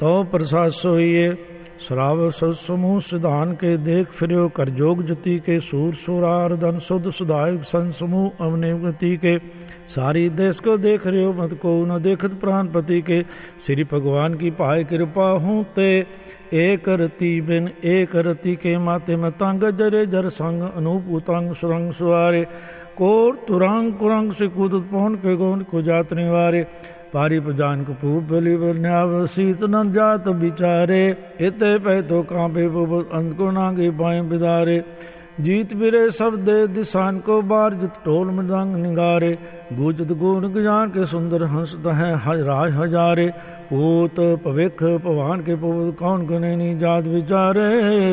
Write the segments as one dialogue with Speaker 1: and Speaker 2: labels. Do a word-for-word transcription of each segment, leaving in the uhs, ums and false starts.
Speaker 1: तो प्रसाद सोइए। श्राव समूह सिधान के देख फिरो कर जोग जति के सूर सुरार धन शुद्ध सुधायक सन समूह अवने गति के सारी देश को देख रहे हो मत को न देखत प्राणपति के श्री भगवान की पाए कृपा हूँ ते एक रति बिन एक रति के माते मतंग जरे जर संग अनूप उतंग सुरंग सुवारे कोर तुरंग कुरंग से कूदत पौन के गौन को जात निवारे पारी पजान को पूप बलि न्याव सीत न जात बिचारे इते पै तो कांपे अंत को नांगे पाए बिदारे जीत बिरे सब दे दिशान को बार जित टोल मृदंग निगारे गूजत गुण ज्ञान के सुंदर हंसत है राज हजारे पूत पविख पवान के पुत कौन गुनैनी जात विचारे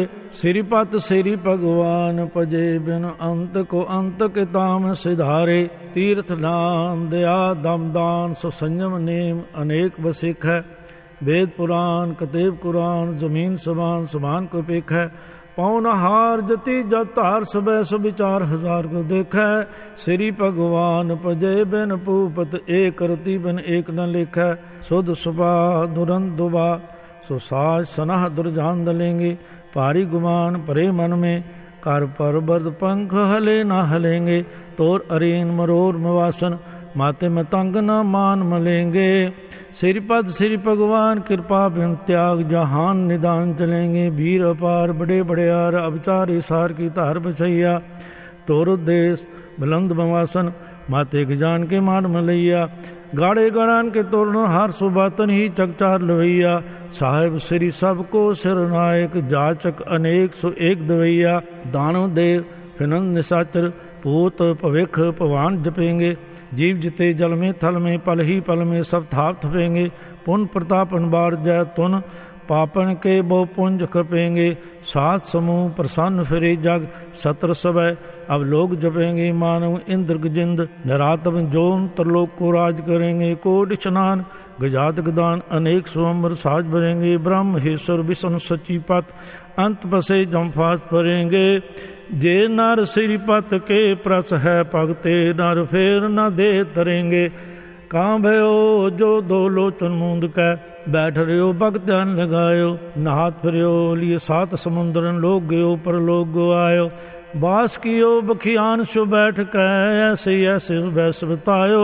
Speaker 1: श्रीपत श्री भगवान पजे बिन अंत को अंत के ताम सिधारे तीर्थ दान दया दम दान सो संयम नेम अनेक बसिख है वेद पुराण कतेब कुरान जमीन समान समान को पेख है पौन हार जति जत तार सब सब विचार हजार को देखै श्री भगवान पजे बिन पूपत एक रति बिन एक न लिखै सुध सुबा दुरंत दुबा सो साज सनाह दुर्जान दलेंगे पारी गुमान परे मन में कर पर बर्द पंख हले न हलेंगे तोर अरीन मरोर मवासन माते मतंग न मान मलेंगे श्रीपद श्री भगवान कृपा बिन त्याग जहान निदान चलेंगे वीर अपार बड़े बड़ेयार अवचार सार की धार बछैया तोर देश बुलंद बवासन माते गजान के मान मलैया गाड़े गड़ान के तोरण हार सुबातन ही चकचार लवैया साहेब श्री सबको सिरनायक जाचक अनेक सो एक दवैया दानव देव फिनन निशाचर पूत पविख पवान जपेंगे जीव जिते जल में थल में पल ही पल में सब थाप थपेंगे पुन प्रतापन बार जय तुन पापन के बहु पुंज खपेंगे सात समूह प्रसन्न फिरे जग सत्र सब अब लोग जपेंगे मानव इंद्र गजिंद नरातम जोम तरलोक को राज करेंगे कोटि स्नान गजात गदान अनेक स्वंबर साज भरेंगे ब्रह्म हेश्वर विष्णु सचीपत अंत बसे जमफात परेंगे जे नर श्रीपत के प्रस है भगते नर फेर न दे तरेंगे कां भयो जो दो लोचन मूंद कै बैठ रहो भगत ध्यान लगायो नहात फिरो लिए सात समुद्रन लोग गयो पर लोग गो आयो बास कियो बखियान सु बैठ कै ऐसे ऐसे वैस बतायो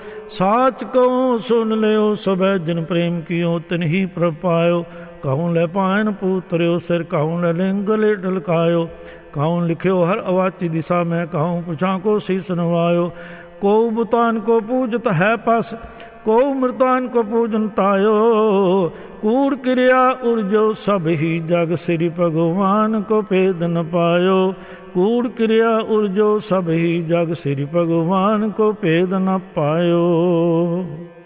Speaker 1: साच कहूँ सुन लियो सब जिन प्रेम कियो तिन ही प्रपायो कहूँ ले पायन पूतर्यो सिर कहूँ ले लिंग ले ढलकायो कहूँ लिखियो हर अवाची दिशा में कहूँ पुछा को शीस नवायो को बुतान को पूजत है पस को मृतान को पूजन तायो कूड़ क्रिया उर्जो सब ही जग श्री भगवान को भेद न पायो कूड़ क्रिया उर्जो सब ही जग श्री भगवान को भेद न पायो।